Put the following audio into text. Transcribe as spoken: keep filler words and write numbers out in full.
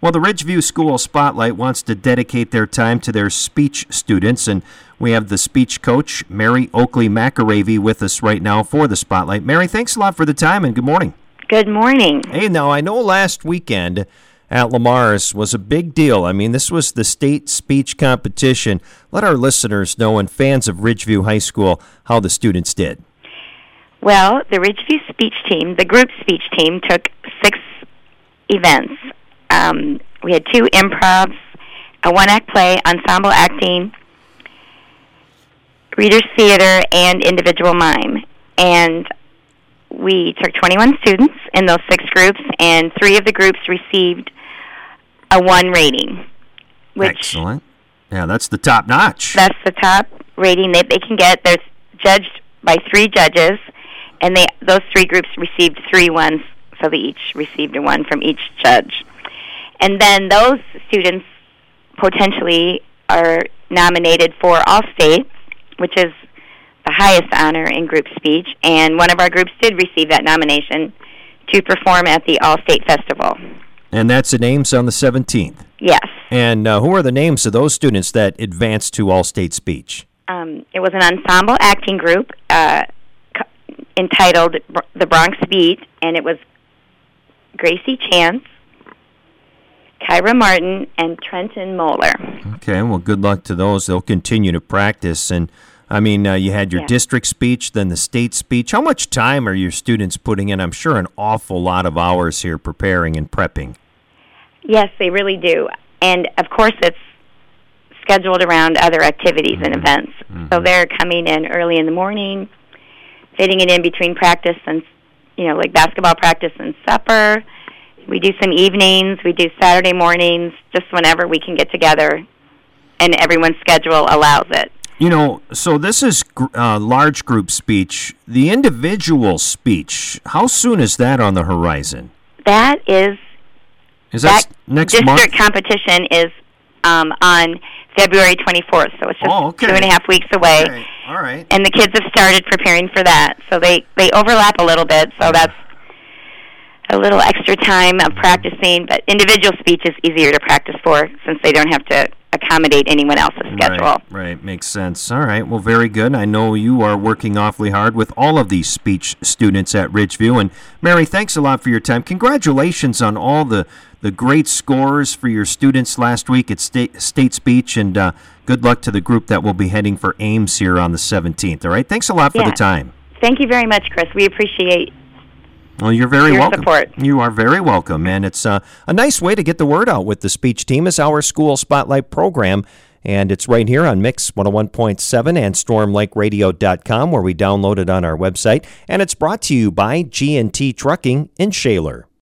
Well, the Ridgeview School Spotlight wants to dedicate their time to their speech students, and we have the speech coach, Mary Oakley McAravey, with us right now for the Spotlight. Mary, thanks a lot for the time, and good morning. Good morning. Hey, now, I know last weekend at Lamar's was a big deal. I mean, this was the state speech competition. Let our listeners know and fans of Ridgeview High School how the students did. Well, the Ridgeview speech team, the group speech team, took six events. Um, we had two improvs, a one-act play, ensemble acting, readers theater, and individual mime. And we took twenty-one students in those six groups, and three of the groups received a one rating. Which Excellent. Yeah, that's the top notch. That's the top rating that they can get. They're judged by three judges, and they those three groups received three ones, so they each received a one from each judge. And then those students potentially are nominated for All-State, which is the highest honor in group speech, and one of our groups did receive that nomination to perform at the All-State Festival. And that's in Ames on the seventeenth. Yes. And uh, who are the names of those students that advanced to All-State Speech? Um, it was an ensemble acting group uh, c- entitled The Bronx Beat, and it was Gracie Chance, Kyra Martin, and Trenton Moeller. Okay, well, good luck to those. They'll continue to practice. And, I mean, uh, you had your yeah. district speech, then the state speech. How much time are your students putting in? I'm sure an awful lot of hours here preparing and prepping. Yes, they really do. And, of course, it's scheduled around other activities mm-hmm. and events. Mm-hmm. So they're coming in early in the morning, fitting it in between practice and, you know, like basketball practice and supper. We do some evenings. We do Saturday mornings, just whenever we can get together, and everyone's schedule allows it. You know, so this is uh, large group speech. The individual speech, how soon is that on the horizon? That is... Is that, that next district month? competition is um, on February twenty-fourth, so it's just oh, okay. two and a half weeks away. Okay. All right. And the kids have started preparing for that, so they, they overlap a little bit, so that's a little extra time of practicing, but individual speech is easier to practice for since they don't have to accommodate anyone else's schedule. Right, right, makes sense. All right, well, very good. I know you are working awfully hard with all of these speech students at Ridgeview. And Mary, thanks a lot for your time. Congratulations on all the, the great scores for your students last week at state, state speech, and uh, good luck to the group that will be heading for Ames here on the seventeenth. All right, thanks a lot for yeah. the time. Thank you very much, Chris. We appreciate Well, you're very your welcome. support. You are very welcome, and it's uh, a nice way to get the word out with the speech team is our school spotlight program, and it's right here on Mix one oh one point seven and storm lake radio dot com, where we download it on our website, and it's brought to you by G and T Trucking in Shaler.